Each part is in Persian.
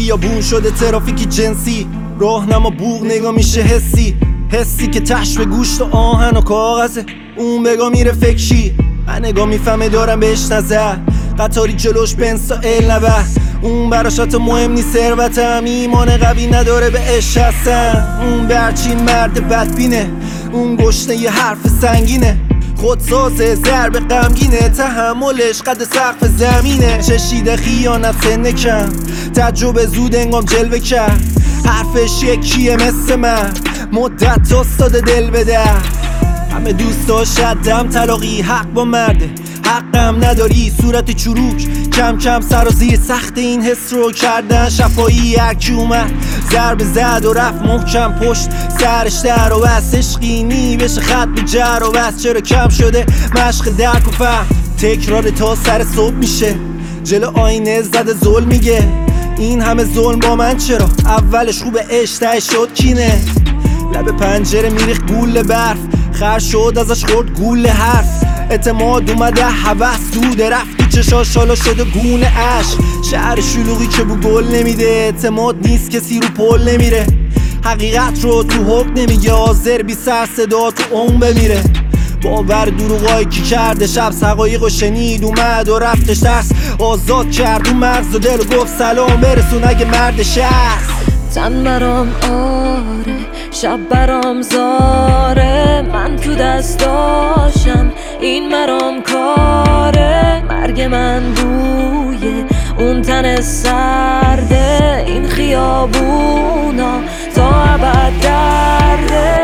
خیابون شده ترافیکی جنسی، راهنما بوق نگاه میشه حسی که تش به گوشت و آهن و کاغذه. اون بگاه میره فکشی، من نگاه میفهمه دارم بهش نظر. قطاری جلوش بنسا نبه، اون براش حتی مهم نیست ثروتم. ایمان قوی نداره به عشق هستن. اون برچین مرد بدبینه، اون گشنه یه حرف سنگینه. خودسازه ضرب غمگینه، تحملش قد سقف زمینه. چشیده خیانت سنه کم، تجربه زود انگام جلوه کرد. حرفش یکیه مثل من، مدت استاد دل بده. همه دوست داشتم طلاقی، حق با مرده، حقم نداری صورت چروک. کم کم سرازیر سخت این حس رو کردن شفایی. هرکی اومد ضربه زد و رفت محکم پشت سرش در و بس. عشقینی بشه خط به جر و بس. چرا کم شده مشق درک و فهم، تکرار تا سر صبح میشه. جلو آینه زده ظلم میگه این همه ظلم با من چرا؟ اولش خوب اشته شد کینه. لب پنجره میریخ گول برف، خر شد ازش خورد گول حرف. اعتماد اومده هوس دوده، رفتی چشاش حالا شده گونه عشق. شهر شلوغی که بو گل نمیده، اعتماد نیست کسی رو پل نمیره. حقیقت رو تو حق نمیگه، حاضر بی سر صدا تو اون بمیره. باور دروغایی کی کرده شب حقایق و شنید، اومد و رفتش درس آزاد کرد. اون مغز و دل و گفت سلام برسون اگه مردش هست. تن برام آره، شب برام زاره. من تو دستاشم این مرام کاره. مرگ من بوی اون تن سرده، این خیابونا تا ابد درده.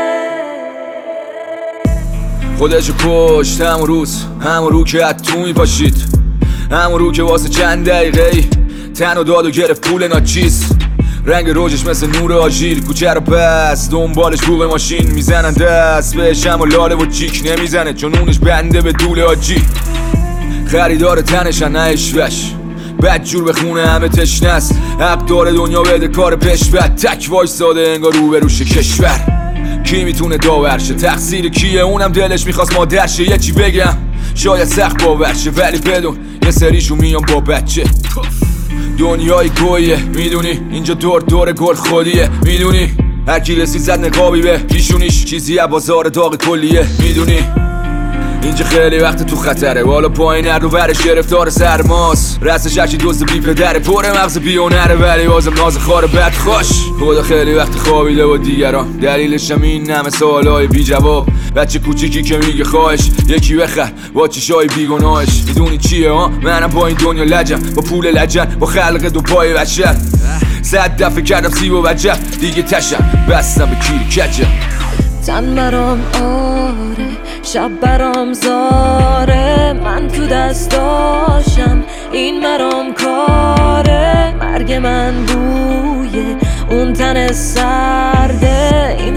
خودشو کشت همون رو که حتو میپاشید، همون رو که واسه چند دقیقه تن و داد و گرفت پول ناچیز. رنگ روجش مثل نور آژیر، کوچه رو بس دنبالش بوق ماشین میزنن دست بهش، اما لاله و چیک نمیزنه چون اونش بنده به دول آجی. خریدار تنشن نه اشوش، بدجور به خونه همه تشنه است. حق داره دنیا بده کار پش بد، تک وایساده انگار روبروش کشور. کی میتونه داورشه؟ تقصیر کیه؟ اونم دلش میخواست مادرشه. یه چی بگم شاید سخت باورشه، ولی بدون یه سریشو میام با بچه. دنیای گویه میدونی، اینجا دور گل خودیه میدونی. هرکی رسید زد نقابی به پیشونیش، چیزی از بازار داغ کلیه میدونی. اینجا خیلی وقت تو خطره، بالا پایین هر رو برش گرفتار سرماست. رستش هرچی دوست بی پدره، پر مغز بیونره ولی بازم ناز خاره بد خوش. خدا خیلی وقت خوابیده و دیگران، دلیلشم این همه سوالای بی جواب. بچه کوچیکی که میگه خواهش یکی بخر با چشای بیگناهش. میدونی چیه ها؟ منم با این دنیا لجم، با پول لجن، با خلق دو پای بشر. 100 دفعه کردم سیب و بجم، دیگه تشم بستم به کیری کجم. تن برام آره، شب برام زاره. من تو دستاشم این مرام کاره. مرگ من بوی اون تن سرده، این